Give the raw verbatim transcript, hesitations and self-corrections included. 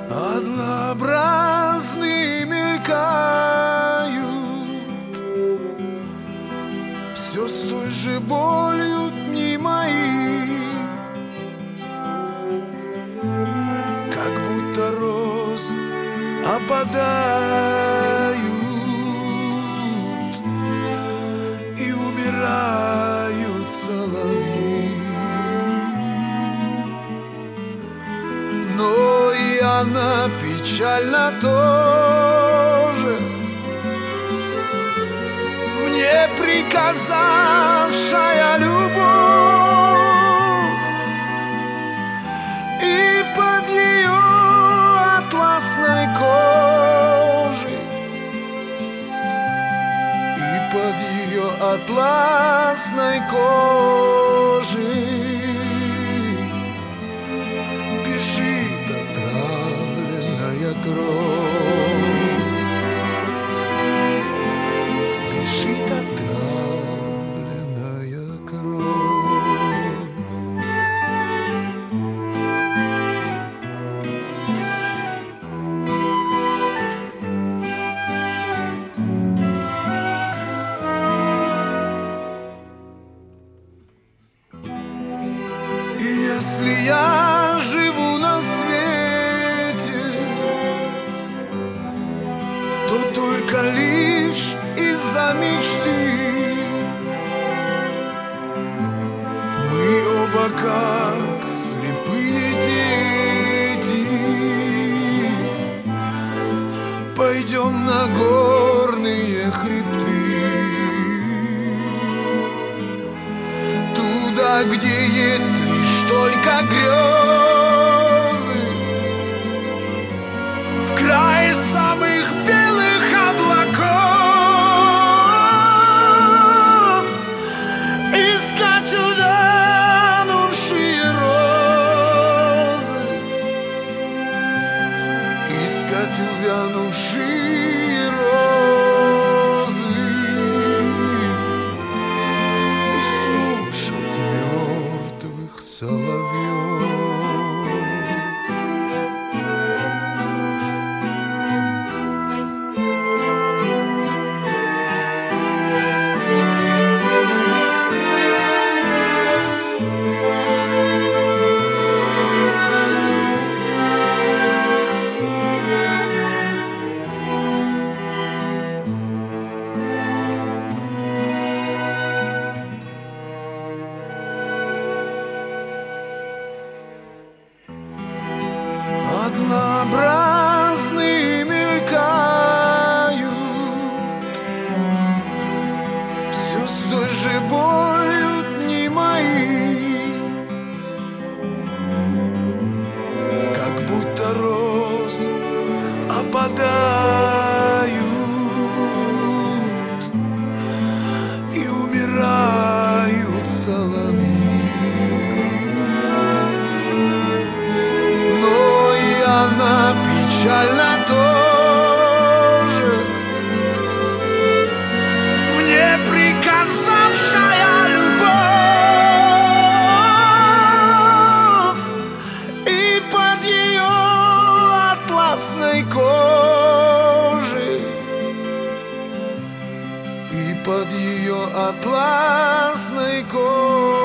Однообразные мелькают, все с той же болью дни мои, как будто розы опадают и умирают соловьи. Но и она печальна тоже, мне приказавшая любовь, и под ее атласной кожей, и под ее атласной кожей бежит отравленная кровь, бежит отравленная кровь. И если я живу на свете, то только лишь из-за мечты. Мы оба как слепые дети пойдем на горные хребты, туда, где есть лишь только грезы, в крае самых белых облаков, искать увянувшие розы, искать увянувшие розы и слушать мертвых соловьев. Однообразные мелькают, все с той же болью дни мои, как будто роз опадают и умирают соловьи. Она печальна тоже, мне приказавшая любовь, и под ее атласной кожей, и под ее атласной кожей